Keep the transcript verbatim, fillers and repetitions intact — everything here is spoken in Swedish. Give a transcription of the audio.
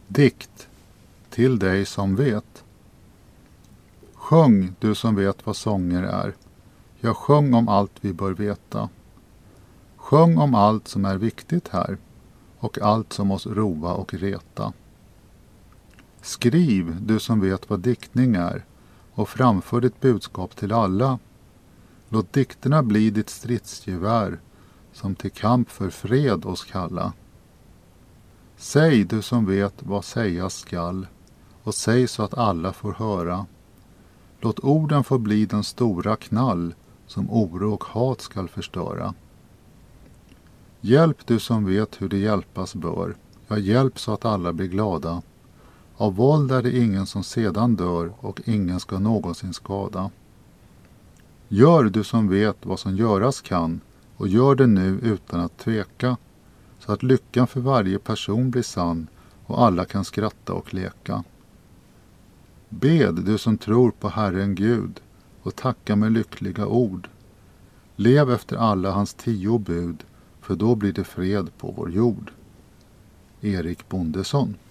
Dikt till dig som vet. Sjung, du som vet vad sånger är. Ja, sjung om allt vi bör veta. Sjung om allt som är viktigt här och allt som oss roa och reta. Skriv, du som vet vad diktning är, och framför ditt budskap till alla. Låt dikterna bli ditt stridsgevär som till kamp för fred oss kalla. Säg, du som vet vad sägas skall, och säg så att alla får höra. Låt orden få bli den stora knall som oro och hat skall förstöra. Hjälp, du som vet hur det hjälpas bör, ja, hjälp så att alla blir glada. Av våld är det ingen som sedan dör och ingen ska någonsin skada. Gör, du som vet vad som göras kan, och gör det nu utan att tveka, så att lyckan för varje person blir sann och alla kan skratta och leka. Bed, du som tror på Herren Gud, och tacka med lyckliga ord. Lev efter alla hans tio bud, för då blir det fred på vår jord. Erik Bondesson.